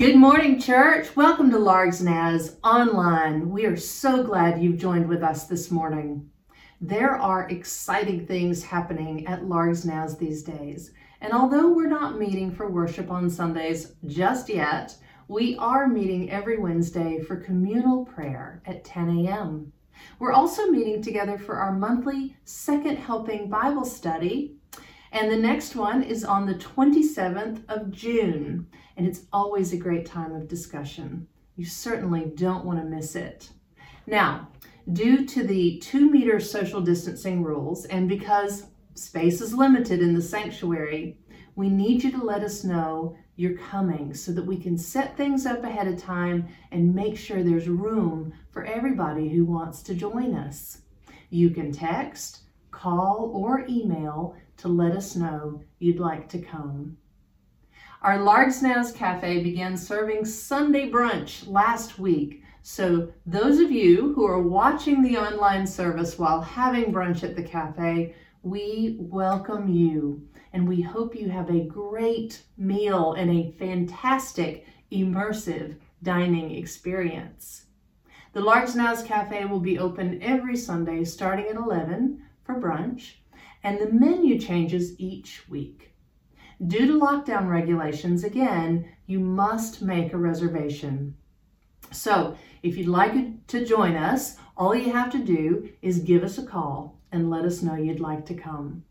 Good morning, church. Welcome to Largs Naz Online. We are so glad you've joined with us this morning. There are exciting things happening at Largs Naz these days. And although we're not meeting for worship on Sundays just yet, we are meeting every Wednesday for communal prayer at 10 a.m. We're also meeting together for our monthly Second Helping Bible study. And the next one is on the 27th of June. And it's always a great time of discussion. You certainly don't want to miss it. Now, due to the 2-meter social distancing rules, and because space is limited in the sanctuary, we need you to let us know you're coming so that we can set things up ahead of time and make sure there's room for everybody who wants to join us. You can text, call, or email to let us know you'd like to come. Our Largs Naz Cafe began serving Sunday brunch last week. So those of you who are watching the online service while having brunch at the cafe, we welcome you. And we hope you have a great meal and a fantastic, immersive dining experience. The Largs Naz Cafe will be open every Sunday starting at 11 for brunch, and the menu changes each week. Due to lockdown regulations, again, you must make a reservation. So if you'd like to join us, all you have to do is give us a call and let us know you'd like to come.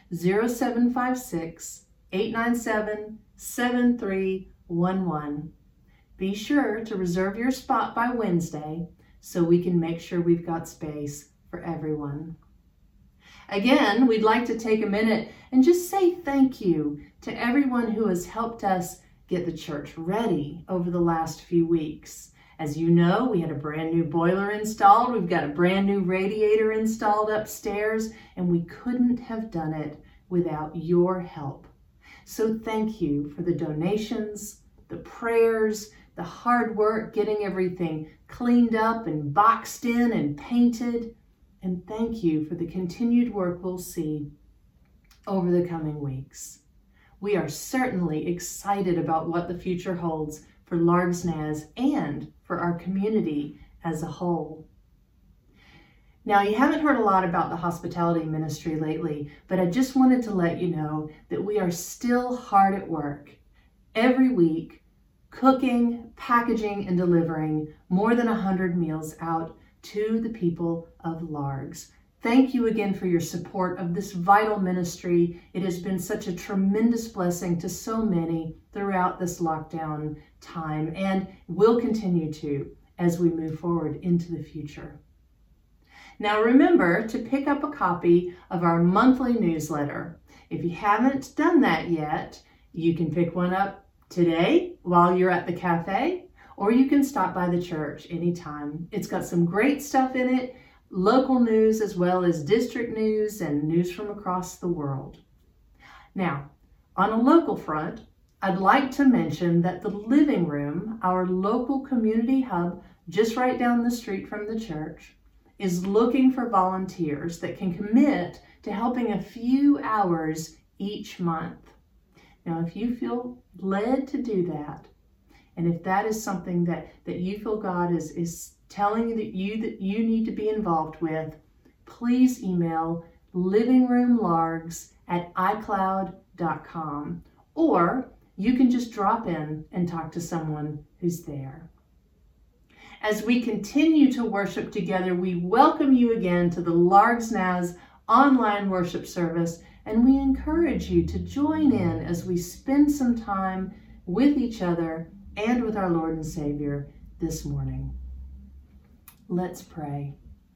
0756-897-7311. Be sure to reserve your spot by Wednesday so we can make sure we've got space for everyone. Again, we'd like to take a minute and just say thank you to everyone who has helped us get the church ready over the last few weeks. As you know, we had a brand new boiler installed, we've got a brand new radiator installed upstairs, and we couldn't have done it without your help. So thank you for the donations, the prayers, the hard work getting everything cleaned up and boxed in and painted. And thank you for the continued work we'll see over the coming weeks. We are certainly excited about what the future holds for Largs Naz and for our community as a whole. Now, you haven't heard a lot about the hospitality ministry lately, but I just wanted to let you know that we are still hard at work every week, cooking, packaging, and delivering more than 100 meals out to the people of Largs. Thank you again for your support of this vital ministry. It has been such a tremendous blessing to so many throughout this lockdown time, and will continue to as we move forward into the future. Now remember to pick up a copy of our monthly newsletter. If you haven't done that yet, you can pick one up today while you're at the cafe, or you can stop by the church anytime. It's got some great stuff in it, local news as well as district news and news from across the world. Now, on a local front, I'd like to mention that the Living Room, our local community hub just right down the street from the church, is looking for volunteers that can commit to helping a few hours each month. Now, if you feel led to do that, and if that is something that you feel God is telling you that you need to be involved with, please email livingroomlargs@icloud.com, or you can just drop in and talk to someone who's there. As we continue to worship together, we welcome you again to the Largs Naz online worship service, and we encourage you to join in as we spend some time with each other and with our Lord and Savior this morning. Let's pray.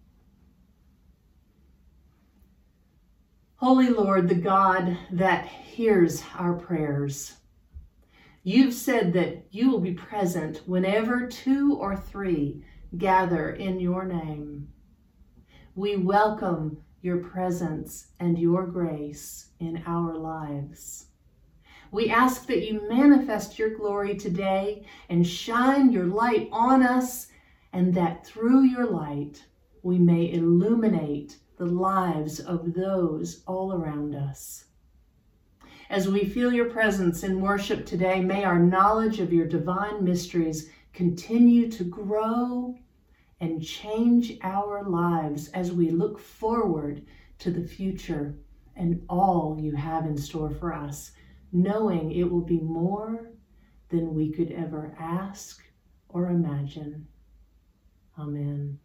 Holy Lord, the God that hears our prayers, you've said that you will be present whenever 2 or 3 gather in your name. We welcome your presence and your grace in our lives. We ask that you manifest your glory today and shine your light on us, and that through your light we may illuminate the lives of those all around us. As we feel your presence in worship today, may our knowledge of your divine mysteries continue to grow and change our lives as we look forward to the future and all you have in store for us, knowing it will be more than we could ever ask or imagine. Amen.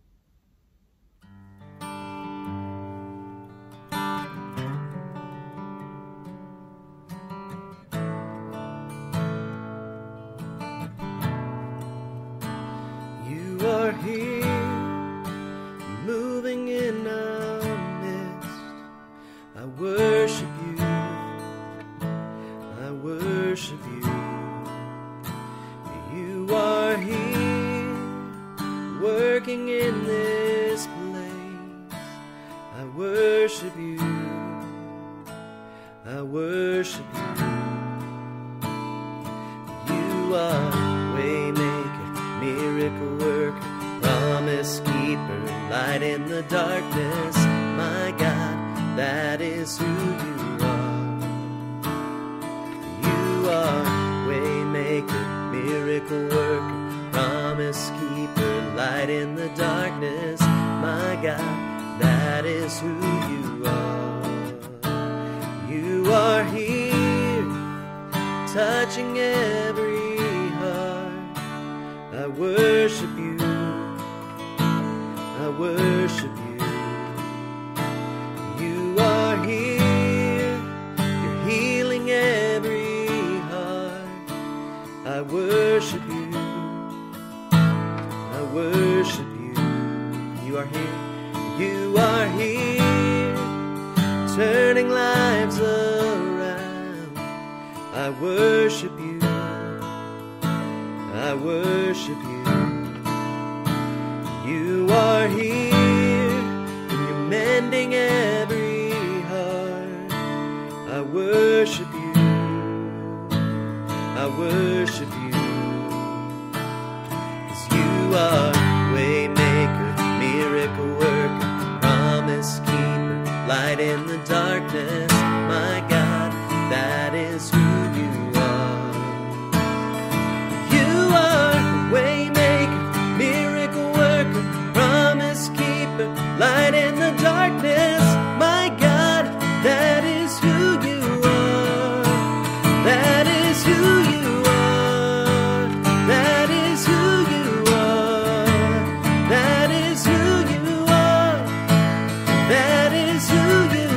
You are here, moving in our midst. I worship you, I worship you. You are here, working in this place. I worship you, I worship you. You are waymaker, miracle worker, promise keeper, light in the darkness. My God, that is who you are. You are waymaker, miracle worker, promise keeper, light in the darkness. My God, that is who you are. You are here, touching every heart. I worship you, I worship you. You are here, you're healing every heart. I worship you, I worship you. You are here, you are here, turning lives around. I worship you, I worship you. You are here, and you're mending every heart. I worship you, I worship you. 'Cause you are waymaker, miracle worker, promise keeper, light in the darkness. My God, that is who you are. You are waymaker, miracle worker, promise keeper, light in the darkness. My God, that is who you are. That is who you are. That is who you are. That is who you are. That is who you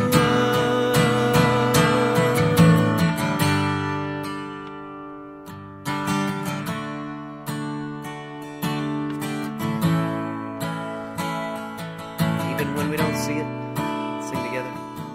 are. Even when we don't see it, sing together.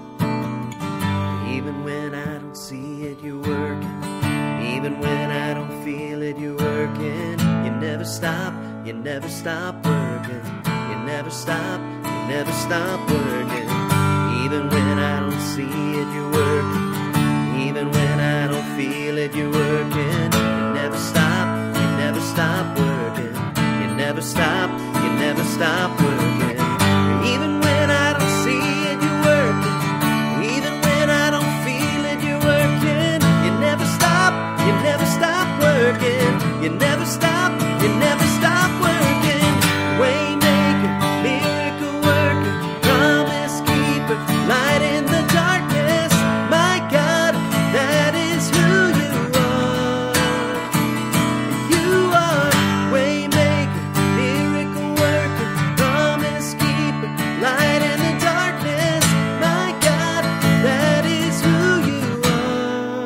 Even when I don't see it, you're working. Even when I don't feel it, you're working. You never stop working. You never stop working. Even when I don't see it, you're working. Even when I don't feel it, you're working. You never stop working. You never stop working. Even when I don't see it, you're working. Even when I don't feel it, you're working. You never stop working. You never stop working. Waymaker, miracle worker, promise keeper, light in the darkness. My God, that is who you are. You are waymaker, miracle worker, promise keeper, light in the darkness. My God, that is who you are.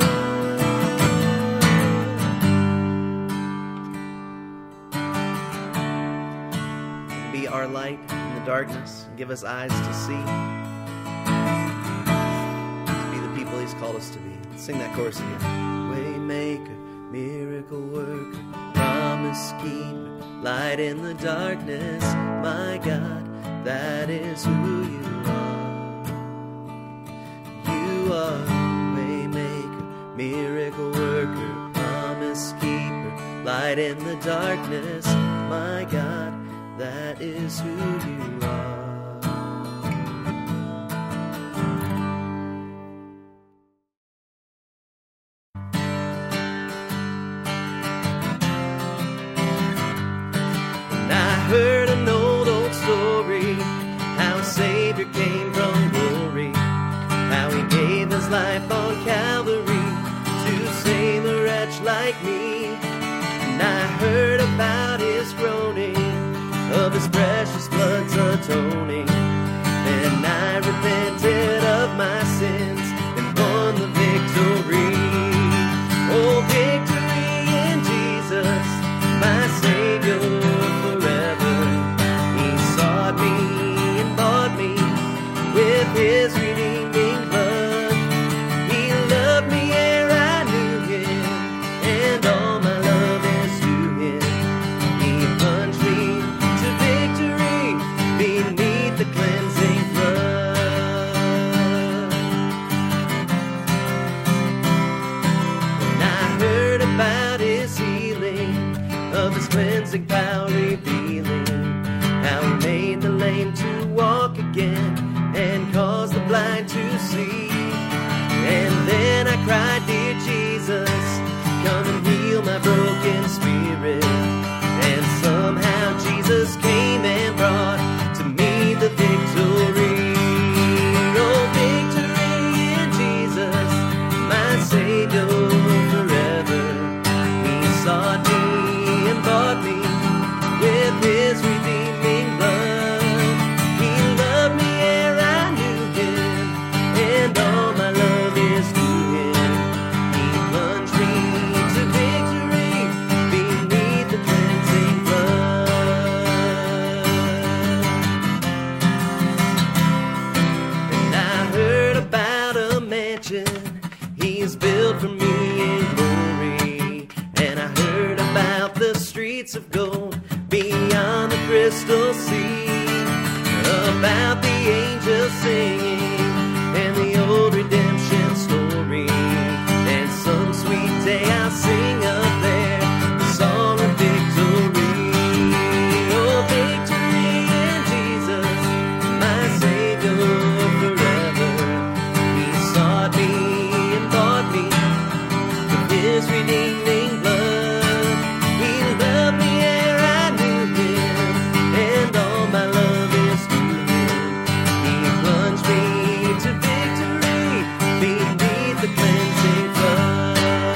Be our light in the darkness and give us eyes to see. To be the people He's called us to be. Sing that chorus again. Waymaker, miracle worker, promise keeper, light in the darkness. My God, that is who you are. You are waymaker, miracle worker, promise keeper, light in the darkness. My God, that is who you are. wretch like me. And I heard about his groaning, of his precious blood's atoning. Then I repented of my sins and won the victory. Oh, victory in Jesus, my Savior forever. He sought me and bought me with his redeeming blood. He loved me ere I knew him, and all my love is to him. He plunged me to victory beneath the cleansing flood. When I heard about his healing, of his cleansing power revealing, how he made the lame to walk again and caused the blind to see. And then I cried, dear Jesus, come and heal my broken spirit. And somehow Jesus came and brought to me the victory. Oh, victory in Jesus, my Savior forever. He sought me and bought me with his redeeming blood. He loved me ere I knew him, and all my love is to him. He plunged me to victory beneath the cleansing flood. And I heard about a mansion he's built for me in glory. And I heard about the streets of gold beyond the crystal sea, about the angels singing and the old redemption story. And some sweet day I'll sing up there the song of victory. Oh, victory in Jesus, my Savior forever. He sought me and bought me with his redeeming blood. He loved me ere I knew him, and all my love is to him. He plunged me to victory beneath the cleansing flood.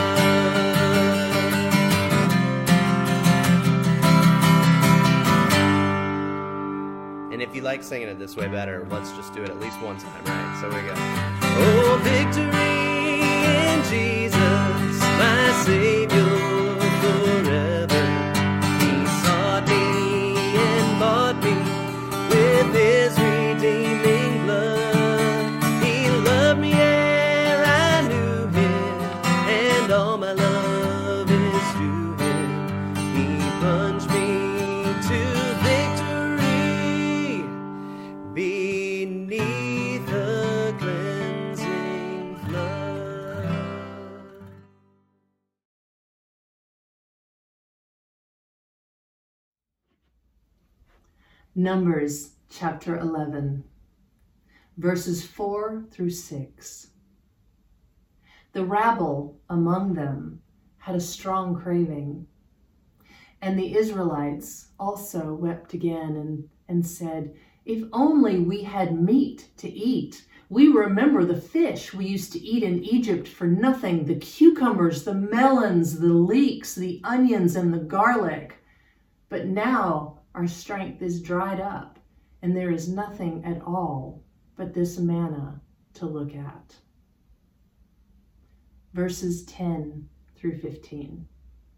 And if you like singing it this way better, let's just do it at least one time, right? So we go. Oh, victory in Jesus, my Savior forever. He sought me and bought me with his redeeming blood. He loved me ere I knew him, and all my love is to him. He plunged me to victory beneath the cleansing flood. Numbers chapter 11, verses 4 through 6. The rabble among them had a strong craving, and the Israelites also wept again and said, if only we had meat to eat. We remember the fish we used to eat in Egypt for nothing, the cucumbers, the melons, the leeks, the onions, and the garlic. But now our strength is dried up, and there is nothing at all but this manna to look at. Verses 10 through 15.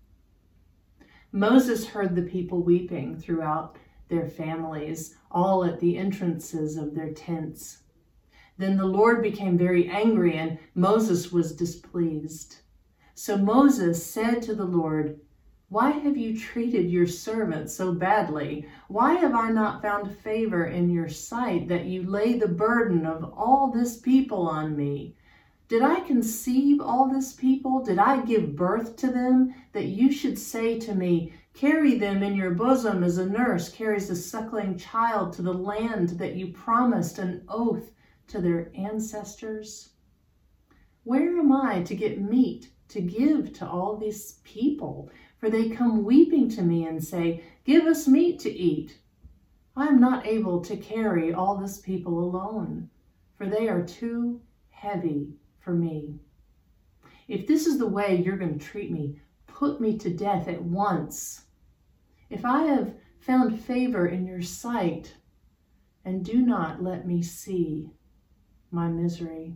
Moses heard the people weeping throughout their families, all at the entrances of their tents. Then the Lord became very angry, and Moses was displeased. So Moses said to the Lord, why have you treated your servant so badly? Why have I not found favor in your sight that you lay the burden of all this people on me? Did I conceive all this people? Did I give birth to them, that you should say to me, carry them in your bosom as a nurse carries a suckling child to the land that you promised an oath to their ancestors? Where am I to get meat to give to all these people? For they come weeping to me and say, give us meat to eat. I am not able to carry all this people alone, for they are too heavy for me. If this is the way you're going to treat me, put me to death at once. If I have found favor in your sight, and do not let me see my misery.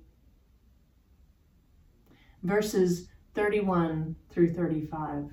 Verses 31 through 35.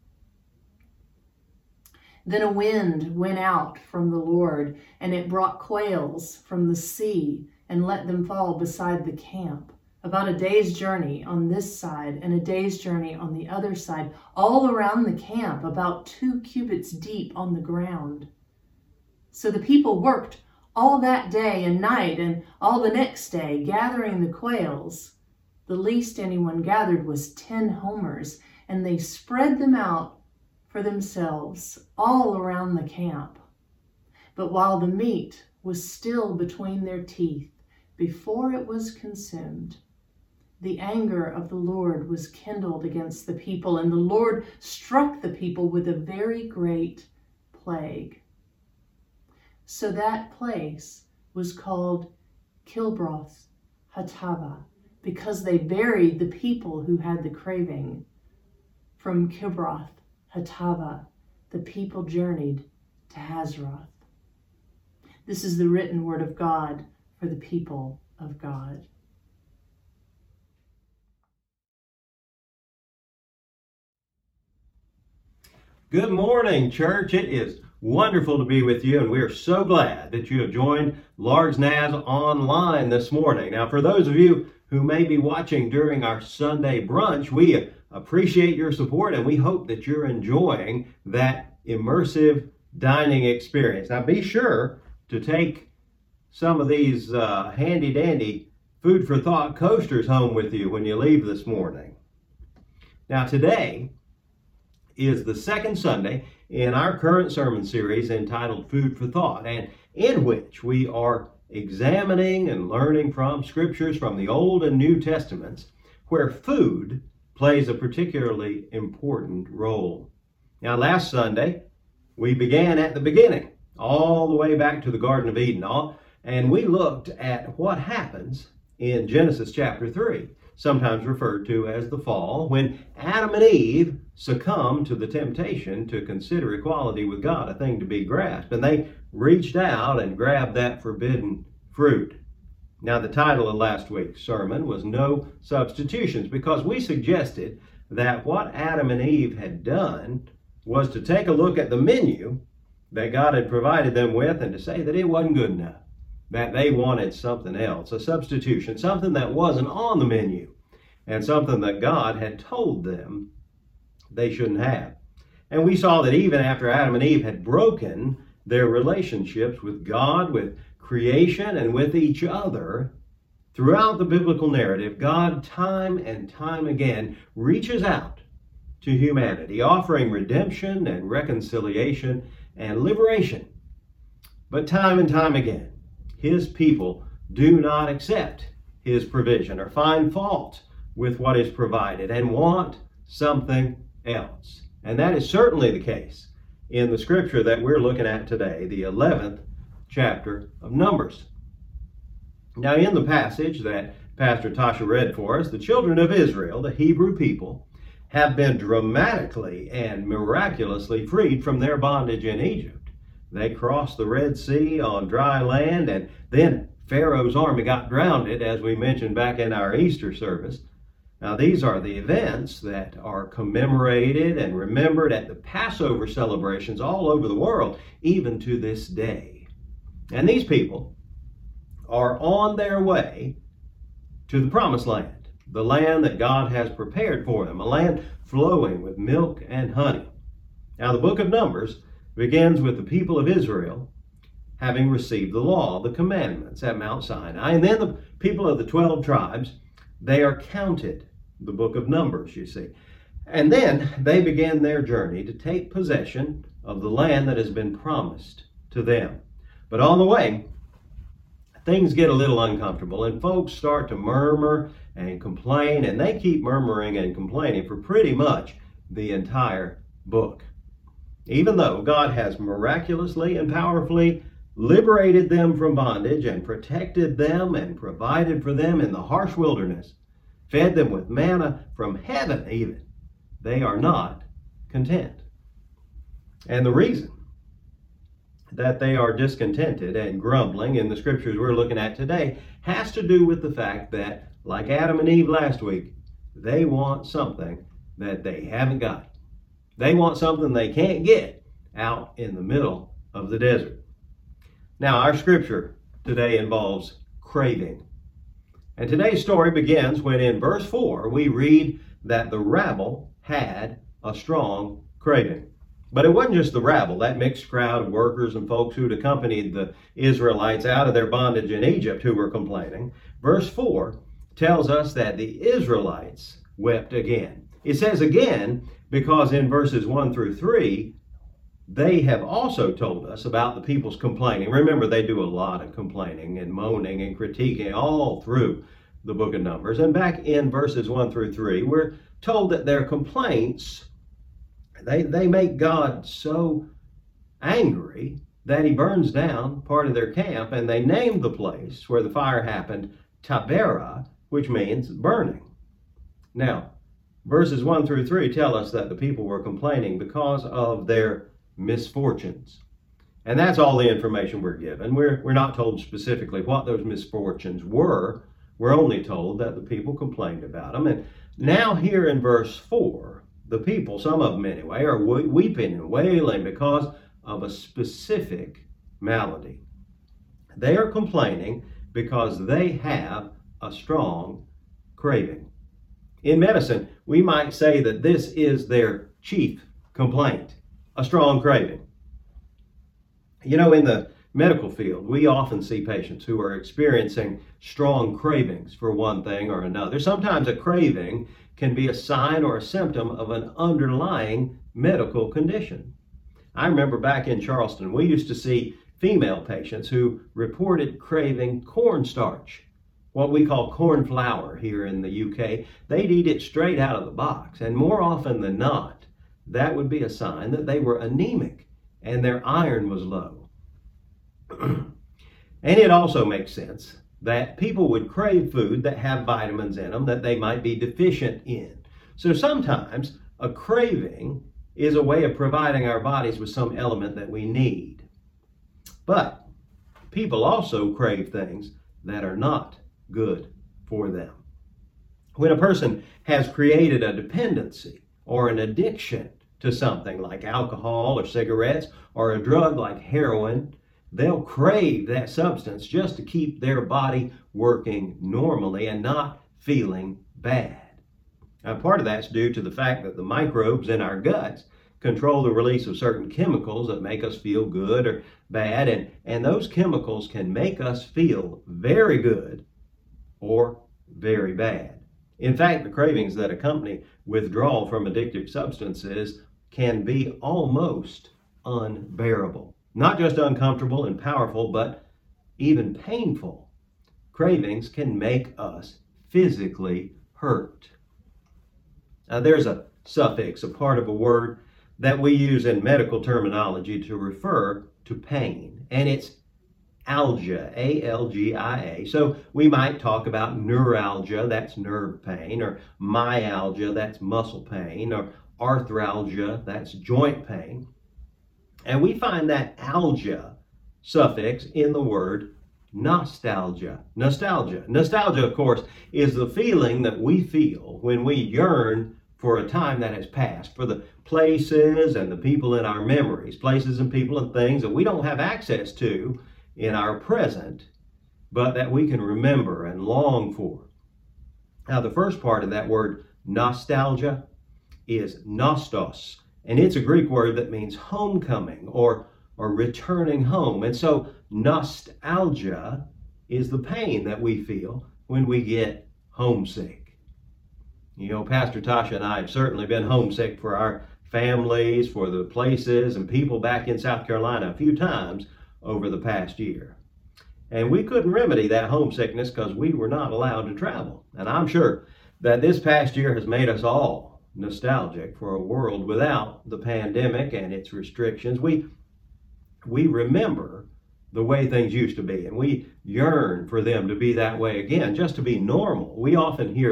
Then a wind went out from the Lord, and it brought quails from the sea and let them fall beside the camp, about a day's journey on this side and a day's journey on the other side, all around the camp, about 2 cubits deep on the ground. So the people worked all that day and night and all the next day, gathering the quails. The least anyone gathered was 10 homers, and they spread them out for themselves all around the camp. But while the meat was still between their teeth, before it was consumed, the anger of the Lord was kindled against the people, and the Lord struck the people with a very great plague. So that place was called Kibroth Hattaavah, because they buried the people who had the craving. From Kibroth Hattaavah, the people journeyed to Hazeroth. This is the written word of God for the people of God. Good morning, church. It is wonderful to be with you, and we are so glad that you have joined Largs Naz online this morning. Now, for those of you who may be watching during our Sunday brunch, we appreciate your support, and we hope that you're enjoying that immersive dining experience. Now, be sure to take some of these handy-dandy food for thought coasters home with you when you leave this morning. Now, today is the second Sunday in our current sermon series entitled Food for Thought, and in which we are examining and learning from scriptures from the Old and New Testaments where food plays a particularly important role. Now, last Sunday, we began at the beginning, all the way back to the Garden of Eden, and we looked at what happens in Genesis chapter 3, sometimes referred to as the fall, when Adam and Eve succumbed to the temptation to consider equality with God a thing to be grasped, and they reached out and grabbed that forbidden fruit. Now, the title of last week's sermon was No Substitutions, because we suggested that what Adam and Eve had done was to take a look at the menu that God had provided them with and to say that it wasn't good enough, that they wanted something else, a substitution, something that wasn't on the menu, and something that God had told them they shouldn't have. And we saw that even after Adam and Eve had broken their relationships with God, with creation, and with each other, throughout the biblical narrative, God time and time again reaches out to humanity, offering redemption and reconciliation and liberation. But time and time again, His people do not accept His provision or find fault with what is provided and want something else. And that is certainly the case in the scripture that we're looking at today, the 11th chapter of Numbers. Now, in the passage that Pastor Tasha read for us, the children of Israel, the Hebrew people, have been dramatically and miraculously freed from their bondage in Egypt. They crossed the Red Sea on dry land, and then Pharaoh's army got drowned, as we mentioned back in our Easter service. Now, these are the events that are commemorated and remembered at the Passover celebrations all over the world, even to this day. And these people are on their way to the Promised Land, the land that God has prepared for them, a land flowing with milk and honey. Now, the book of Numbers begins with the people of Israel having received the law, the commandments at Mount Sinai, and then the people of the 12 tribes, they are counted, the book of Numbers, you see. And then they begin their journey to take possession of the land that has been promised to them. But on the way, things get a little uncomfortable, and folks start to murmur and complain, and they keep murmuring and complaining for pretty much the entire book. Even though God has miraculously and powerfully liberated them from bondage and protected them and provided for them in the harsh wilderness, fed them with manna from heaven even, they are not content. And the reason that they are discontented and grumbling in the scriptures we're looking at today has to do with the fact that, like Adam and Eve last week, they want something that they haven't got. They want something they can't get out in the middle of the desert. Now, our scripture today involves craving. And today's story begins when in verse 4 we read that the rabble had a strong craving. But it wasn't just the rabble, that mixed crowd of workers and folks who'd accompanied the Israelites out of their bondage in Egypt who were complaining. Verse 4 tells us that the Israelites wept again. It says again because in verses 1 through 3, they have also told us about the people's complaining. Remember, they do a lot of complaining and moaning and critiquing all through the book of Numbers. And back in verses 1 through 3, we're told that their complaints, they make God so angry that he burns down part of their camp, and they named the place where the fire happened Taberah, which means burning. Now, verses 1 through 3 tell us that the people were complaining because of their misfortunes. And that's all the information we're given. We're not told specifically what those misfortunes were. We're only told that the people complained about them. And now here in verse 4, the people, some of them anyway, are weeping and wailing because of a specific malady. They are complaining because they have a strong craving. In medicine, we might say that this is their chief complaint, a strong craving. You know, in the medical field, we often see patients who are experiencing strong cravings for one thing or another. Sometimes a craving can be a sign or a symptom of an underlying medical condition. I remember back in Charleston, we used to see female patients who reported craving cornstarch, what we call corn flour here in the UK. They'd eat it straight out of the box, and more often than not, that would be a sign that they were anemic and their iron was low. And it also makes sense that people would crave food that have vitamins in them that they might be deficient in. So sometimes a craving is a way of providing our bodies with some element that we need. But people also crave things that are not good for them. When a person has created a dependency or an addiction to something like alcohol or cigarettes or a drug like heroin, they'll crave that substance just to keep their body working normally and not feeling bad. Now, part of that's due to the fact that the microbes in our guts control the release of certain chemicals that make us feel good or bad, and those chemicals can make us feel very good or very bad. In fact, the cravings that accompany withdrawal from addictive substances can be almost unbearable. Not just uncomfortable and powerful, but even painful. Cravings can make us physically hurt. Now, there's a suffix, a part of a word that we use in medical terminology to refer to pain, and it's algia, A-L-G-I-A. So we might talk about neuralgia, that's nerve pain, or myalgia, that's muscle pain, or arthralgia, that's joint pain. And we find that algia suffix in the word nostalgia. Nostalgia. Nostalgia, of course, is the feeling that we feel when we yearn for a time that has passed, for the places and the people in our memories, places and people and things that we don't have access to in our present, but that we can remember and long for. Now, the first part of that word nostalgia is nostos, and it's a Greek word that means homecoming or returning home. And so nostalgia is the pain that we feel when we get homesick. You know, Pastor Tasha and I have certainly been homesick for our families, for the places and people back in South Carolina a few times over the past year. And we couldn't remedy that homesickness because we were not allowed to travel. And I'm sure that this past year has made us all nostalgic for a world without the pandemic and its restrictions. We remember the way things used to be, and we yearn for them to be that way again, just to be normal. We often hear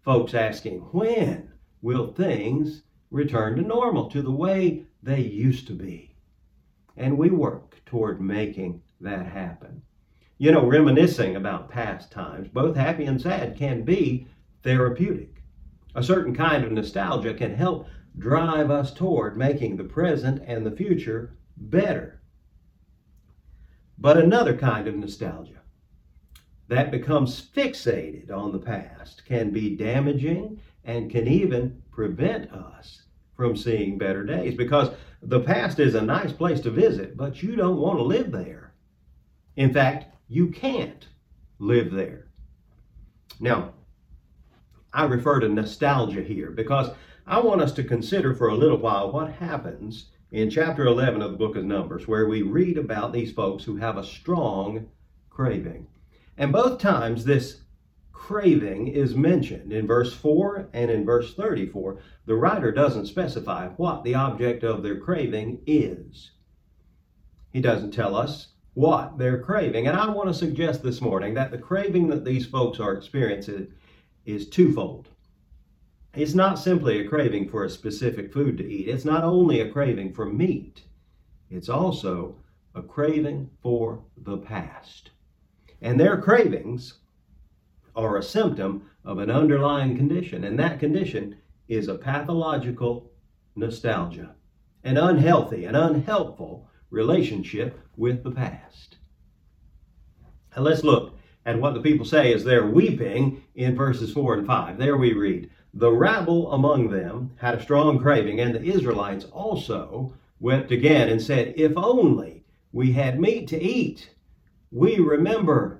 folks asking, when will things return to normal, to the way they used to be? And we work toward making that happen. You know, reminiscing about past times, both happy and sad, can be therapeutic. A certain kind of nostalgia can help drive us toward making the present and the future better. But another kind of nostalgia that becomes fixated on the past can be damaging and can even prevent us from seeing better days, because the past is a nice place to visit, but you don't want to live there. In fact, you can't live there. Now, I refer to nostalgia here because I want us to consider for a little while what happens in chapter 11 of the book of Numbers, where we read about these folks who have a strong craving. And both times this craving is mentioned in verse 4 and in verse 34. The writer doesn't specify what the object of their craving is. He doesn't tell us what they're craving. And I want to suggest this morning that the craving that these folks are experiencing is twofold. It's not simply a craving for a specific food to eat. It's not only a craving for meat. It's also a craving for the past. And their cravings are a symptom of an underlying condition, and that condition is a pathological nostalgia, an unhealthy and unhelpful relationship with the past. And let's look at what the people say as they're weeping in verses 4 and 5. There we read, "The rabble among them had a strong craving, and the Israelites also wept again and said, 'If only we had meat to eat, we remember.'"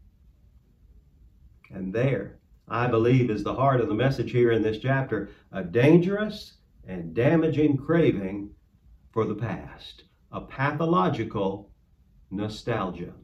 And there, I believe, is the heart of the message here in this chapter, a dangerous and damaging craving for the past, a pathological nostalgia.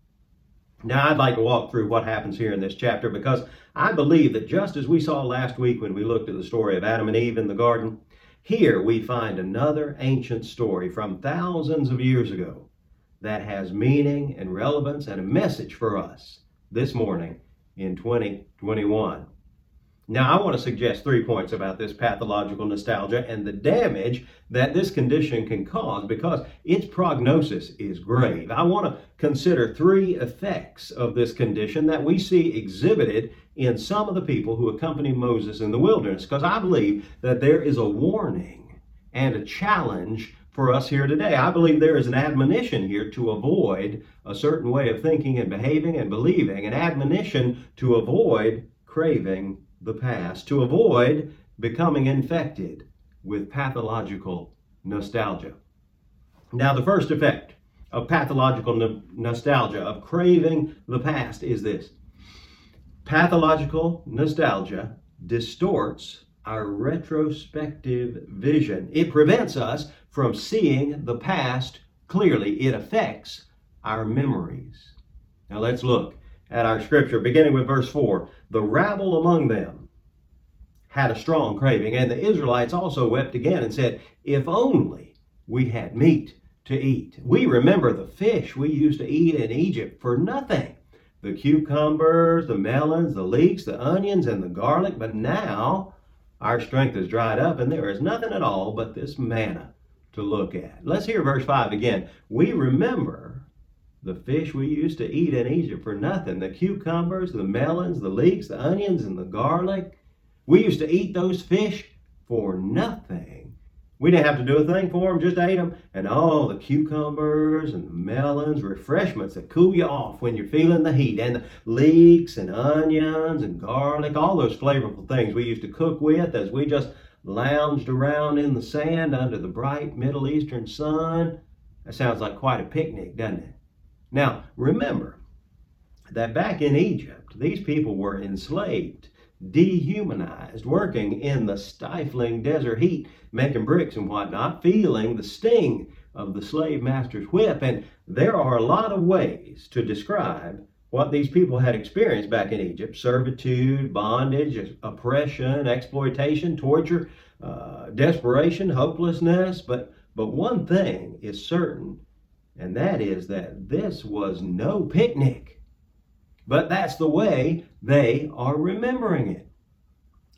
Now, I'd like to walk through what happens here in this chapter, because I believe that just as we saw last week when we looked at the story of Adam and Eve in the garden, here we find another ancient story from thousands of years ago that has meaning and relevance and a message for us this morning in 2021. Now, I want to suggest 3 points about this pathological nostalgia and the damage that this condition can cause, because its prognosis is grave. I want to consider 3 effects of this condition that we see exhibited in some of the people who accompanied Moses in the wilderness, because I believe that there is a warning and a challenge for us here today. I believe there is an admonition here to avoid a certain way of thinking and behaving and believing, an admonition to avoid craving the past, to avoid becoming infected with pathological nostalgia. Now, the first effect of pathological nostalgia, of craving the past, is this. Pathological nostalgia distorts our retrospective vision. It prevents us from seeing the past clearly. It affects our memories. Now let's look at our scripture, beginning with verse 4. "The rabble among them had a strong craving, and the Israelites also wept again and said, 'If only we had meat to eat. We remember the fish we used to eat in Egypt for nothing. The cucumbers, the melons, the leeks, the onions, and the garlic. But now our strength is dried up, and there is nothing at all but this manna to look at.'" Let's hear verse 5 again. "We remember the fish we used to eat in Egypt for nothing. The cucumbers, the melons, the leeks, the onions, and the garlic. We used to eat those fish for nothing. We didn't have to do a thing for them, just ate them. And all the cucumbers and the melons, refreshments that cool you off when you're feeling the heat. And the leeks and onions and garlic, all those flavorful things we used to cook with as we just lounged around in the sand under the bright Middle Eastern sun." That sounds like quite a picnic, doesn't it? Now, remember that back in Egypt, these people were enslaved, dehumanized, working in the stifling desert heat, making bricks and whatnot, feeling the sting of the slave master's whip. And there are a lot of ways to describe what these people had experienced back in Egypt: servitude, bondage, oppression, exploitation, torture, desperation, hopelessness. But one thing is certain, and that is that this was no picnic. But that's the way they are remembering it.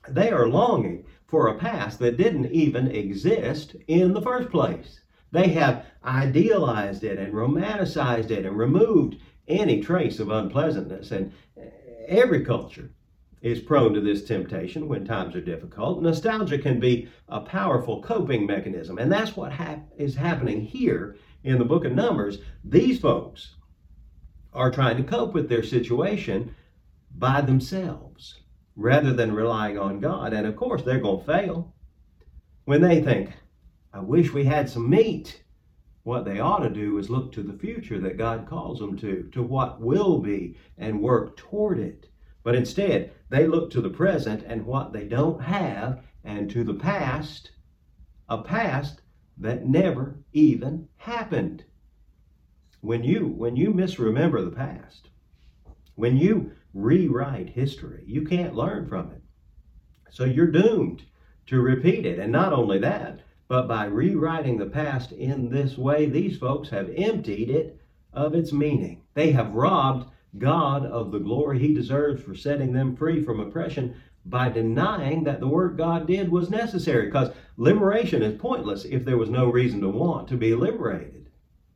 They are longing for a past that didn't even exist in the first place. They have idealized it and romanticized it and removed any trace of unpleasantness. And every culture is prone to this temptation when times are difficult. Nostalgia can be a powerful coping mechanism, and that's what is happening here in the book of Numbers. These folks are trying to cope with their situation by themselves rather than relying on God. And of course, they're going to fail. When they think, I wish we had some meat, what they ought to do is look to the future that God calls them to what will be, and work toward it. But instead, they look to the present and what they don't have, and to the past, a past that never even happened. When you misremember the past, when you rewrite history, you can't learn from it. So you're doomed to repeat it. And not only that, but by rewriting the past in this way, these folks have emptied it of its meaning. They have robbed God of the glory he deserves for setting them free from oppression by denying that the work God did was necessary, because liberation is pointless if there was no reason to want to be liberated.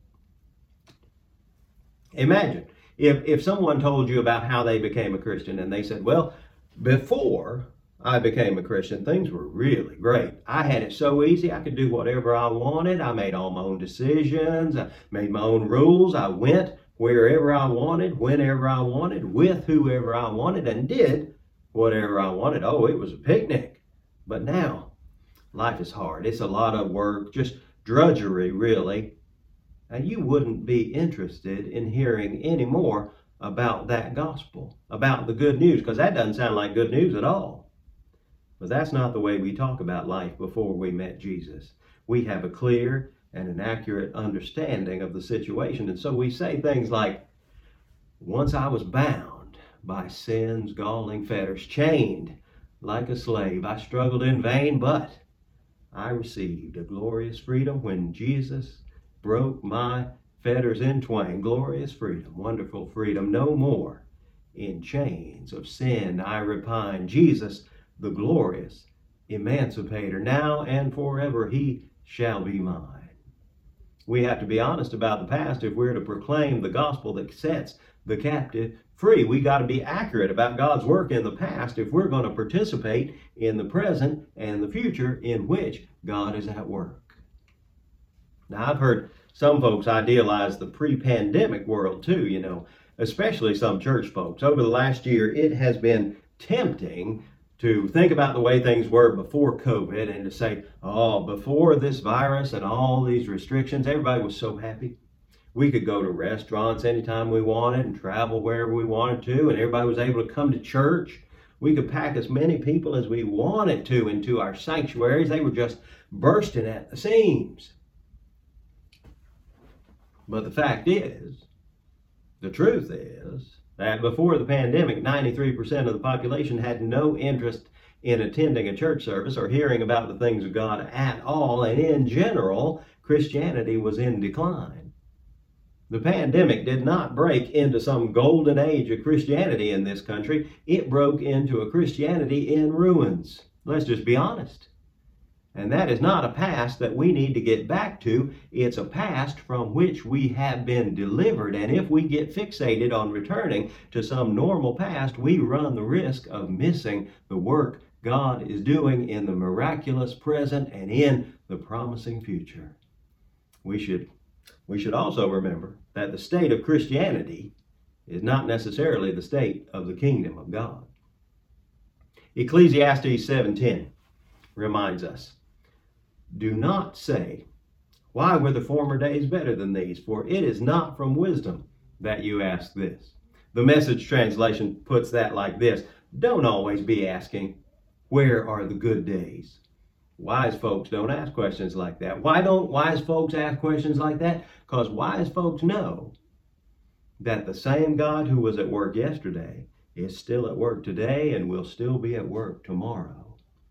Imagine if someone told you about how they became a Christian and they said, well, before I became a Christian, things were really great. I had it so easy. I could do whatever I wanted. I made all my own decisions. I made my own rules. I went wherever I wanted, whenever I wanted, with whoever I wanted, and did whatever I wanted. Oh, it was a picnic. But now, life is hard. It's a lot of work, just drudgery, really. And you wouldn't be interested in hearing any more about that gospel, about the good news, because that doesn't sound like good news at all. But that's not the way we talk about life before we met Jesus. We have a clear and an accurate understanding of the situation. And so we say things like, once I was bound by sin's galling fetters, chained like a slave. I struggled in vain, but I received a glorious freedom when Jesus broke my fetters in twain. Glorious freedom, wonderful freedom, no more in chains of sin I repine. Jesus, the glorious emancipator, now and forever he shall be mine. We have to be honest about the past if we're to proclaim the gospel that sets the captive free. We got to be accurate about God's work in the past if we're going to participate in the present and the future in which God is at work. Now, I've heard some folks idealize the pre-pandemic world too, especially some church folks. Over the last year, it has been tempting to think about the way things were before COVID and to say, oh, before this virus and all these restrictions, everybody was so happy. We could go to restaurants anytime we wanted and travel wherever we wanted to, and everybody was able to come to church. We could pack as many people as we wanted to into our sanctuaries. They were just bursting at the seams. But the fact is, the truth is, that before the pandemic, 93% of the population had no interest in attending a church service or hearing about the things of God at all, and in general, Christianity was in decline. The pandemic did not break into some golden age of Christianity in this country. It broke into a Christianity in ruins. Let's just be honest. And that is not a past that we need to get back to. It's a past from which we have been delivered. And if we get fixated on returning to some normal past, we run the risk of missing the work God is doing in the miraculous present and in the promising future. We should also remember that the state of Christianity is not necessarily the state of the kingdom of God. Ecclesiastes 7:10 reminds us, do not say, why were the former days better than these? For it is not from wisdom that you ask this. The Message translation puts that like this. Don't always be asking, where are the good days? Wise folks don't ask questions like that. Why don't wise folks ask questions like that? Because wise folks know that the same God who was at work yesterday is still at work today and will still be at work tomorrow.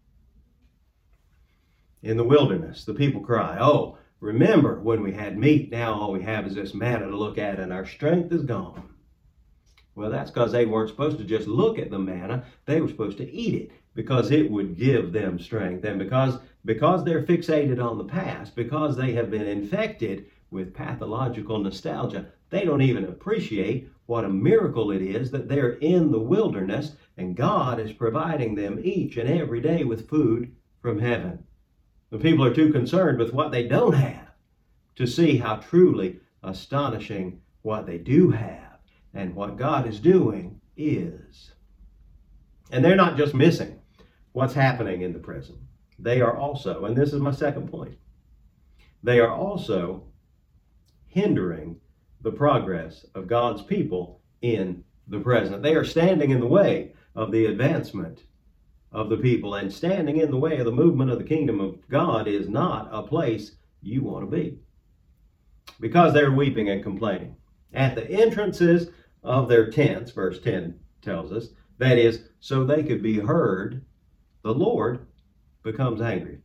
In the wilderness, the people cry, oh, remember when we had meat, now all we have is this manna to look at and our strength is gone. Well, that's because they weren't supposed to just look at the manna. They were supposed to eat it because it would give them strength. And because they're fixated on the past, because they have been infected with pathological nostalgia, they don't even appreciate what a miracle it is that they're in the wilderness and God is providing them each and every day with food from heaven. The people are too concerned with what they don't have to see how truly astonishing what they do have and what God is doing is. And they're not just missing what's happening in the present. They are also, and this is my second point, they are also hindering the progress of God's people in the present. They are standing in the way of the advancement of the people, and standing in the way of the movement of the kingdom of God is not a place you want to be. Because they're weeping and complaining at the entrances of their tents, verse 10 tells us, that is, so they could be heard, the Lord becomes angry.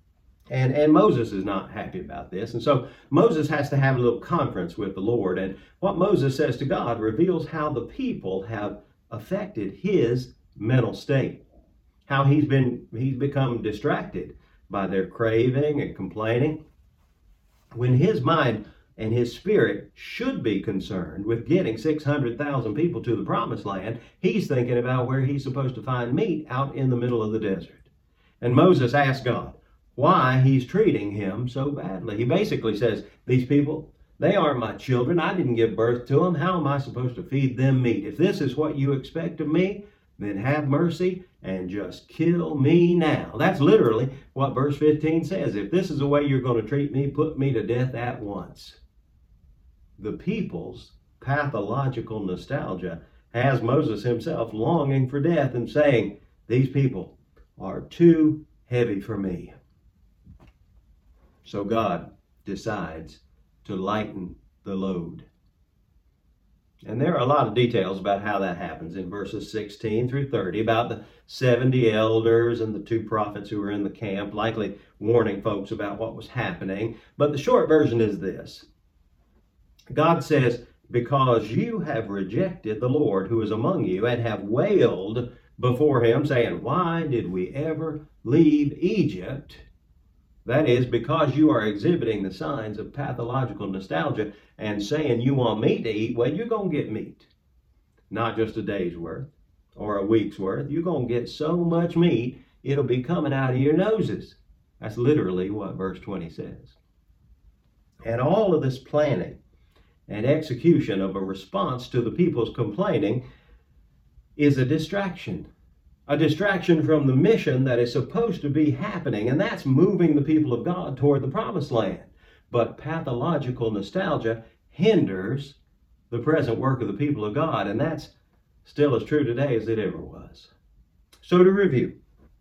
And Moses is not happy about this. And so Moses has to have a little conference with the Lord. And what Moses says to God reveals how the people have affected his mental state. How he's become distracted by their craving and complaining. When his mind and his spirit should be concerned with getting 600,000 people to the promised land, he's thinking about where he's supposed to find meat out in the middle of the desert. And Moses asks God why he's treating him so badly. He basically says, these people, they aren't my children. I didn't give birth to them. How am I supposed to feed them meat? If this is what you expect of me, then have mercy and just kill me now. That's literally what verse 15 says. If this is the way you're going to treat me, put me to death at once. The people's pathological nostalgia has Moses himself longing for death and saying, these people are too heavy for me. So God decides to lighten the load. And there are a lot of details about how that happens in verses 16 through 30 about the 70 elders and the 2 prophets who were in the camp, likely warning folks about what was happening. But the short version is this. God says, because you have rejected the Lord who is among you and have wailed before him, saying, why did we ever leave Egypt? That is, because you are exhibiting the signs of pathological nostalgia and saying you want meat to eat, well, you're going to get meat. Not just a day's worth or a week's worth. You're going to get so much meat, it'll be coming out of your noses. That's literally what verse 20 says. And all of this planning and execution of a response to the people's complaining is a distraction from the mission that is supposed to be happening, and that's moving the people of God toward the promised land. But pathological nostalgia hinders the present work of the people of God, and that's still as true today as it ever was. So to review,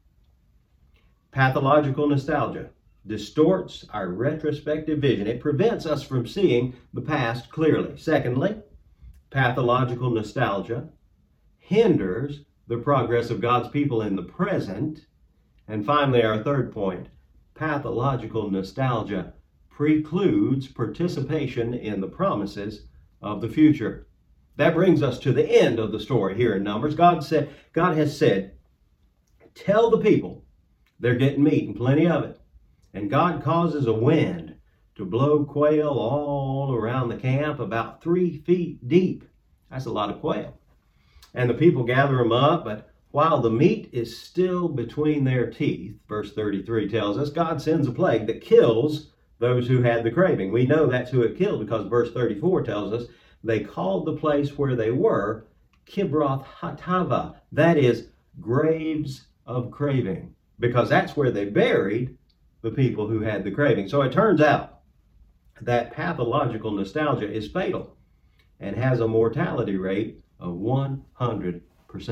pathological nostalgia distorts our retrospective vision. It prevents us from seeing the past clearly. Secondly, pathological nostalgia hinders the progress of God's people in the present. And finally, our third point, pathological nostalgia precludes participation in the promises of the future. That brings us to the end of the story here in Numbers. God has said, tell the people they're getting meat and plenty of it. And God causes a wind to blow quail all around the camp about 3 feet deep. That's a lot of quail. And the people gather them up, but while the meat is still between their teeth, verse 33 tells us, God sends a plague that kills those who had the craving. We know that's who it killed because verse 34 tells us they called the place where they were Kibroth Hatava. That is, graves of craving, because that's where they buried the people who had the craving. So it turns out that pathological nostalgia is fatal and has a mortality rate of 100%.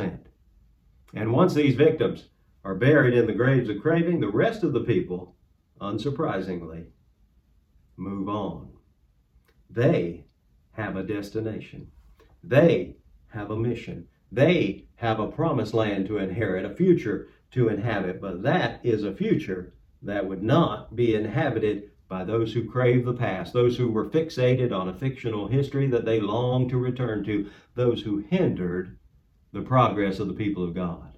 And once these victims are buried in the graves of craving, the rest of the people, unsurprisingly, move on. They have a destination. They have a mission. They have a promised land to inherit, a future to inhabit, but that is a future that would not be inhabited by those who crave the past, those who were fixated on a fictional history that they long to return to, those who hindered the progress of the people of God.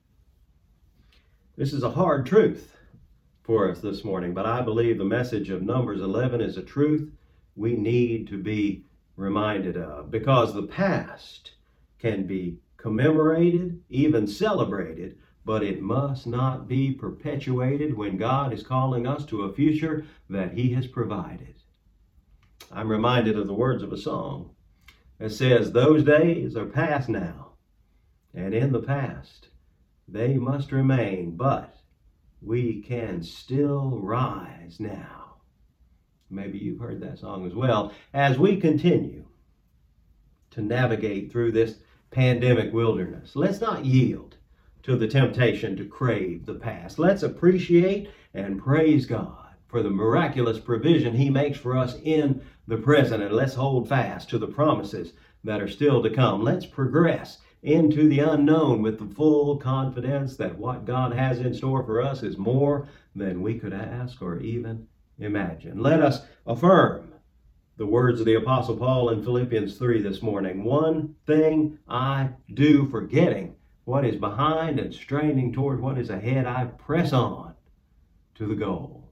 This is a hard truth for us this morning, but I believe the message of Numbers 11 is a truth we need to be reminded of, because the past can be commemorated, even celebrated, but it must not be perpetuated when God is calling us to a future that He has provided. I'm reminded of the words of a song that says, "Those days are past now, and in the past they must remain, but we can still rise now." Maybe you've heard that song as well. As we continue to navigate through this pandemic wilderness, let's not yield to the temptation to crave the past. Let's appreciate and praise God for the miraculous provision He makes for us in the present, and let's hold fast to the promises that are still to come. Let's progress into the unknown with the full confidence that what God has in store for us is more than we could ask or even imagine. Let us affirm the words of the Apostle Paul in Philippians 3 this morning. "One thing I do, forgetting what is behind and straining toward what is ahead, I press on to the goal."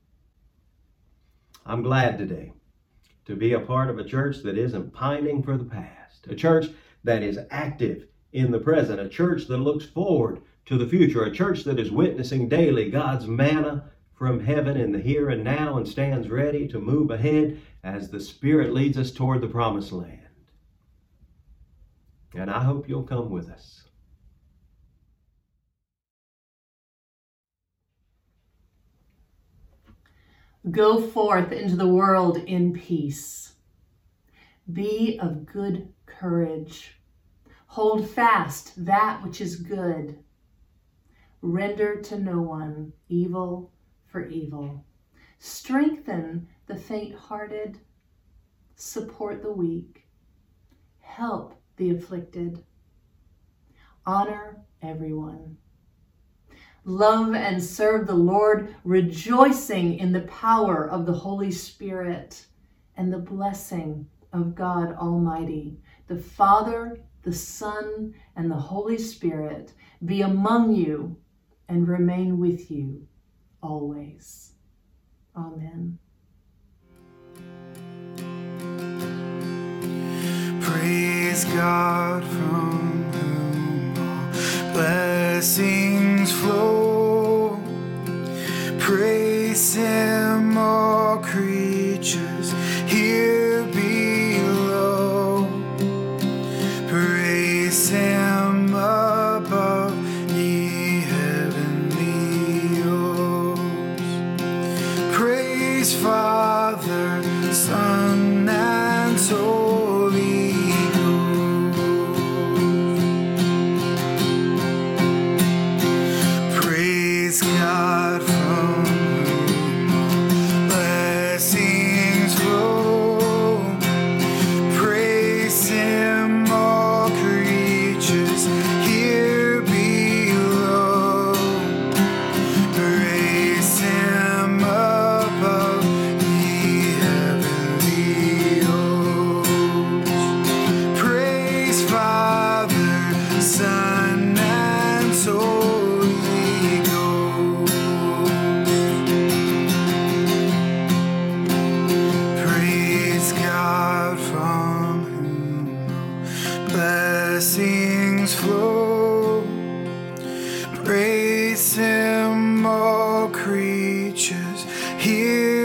I'm glad today to be a part of a church that isn't pining for the past, a church that is active in the present, a church that looks forward to the future, a church that is witnessing daily God's manna from heaven in the here and now and stands ready to move ahead as the Spirit leads us toward the promised land. And I hope you'll come with us. Go forth into the world in peace. Be of good courage. Hold fast that which is good. Render to no one evil for evil. Strengthen the faint-hearted. Support the weak. Help the afflicted. Honor everyone. Love and serve the Lord, rejoicing in the power of the Holy Spirit and the blessing of God Almighty, the Father, the Son, and the Holy Spirit be among you and remain with you always. Amen. Praise God from whom all blessings flow. Praise Him, all creatures here below. Praise Him above, ye heavenly hosts. Praise Father, Son, and Holy Ghost. Praise God from whom all blessings flow. Praise Him, all creatures here below. Praise Him above, ye heavenly hosts. Praise Father, Son, and Holy Ghost. Praise God from whom all blessings flow. Praise Him, all creatures here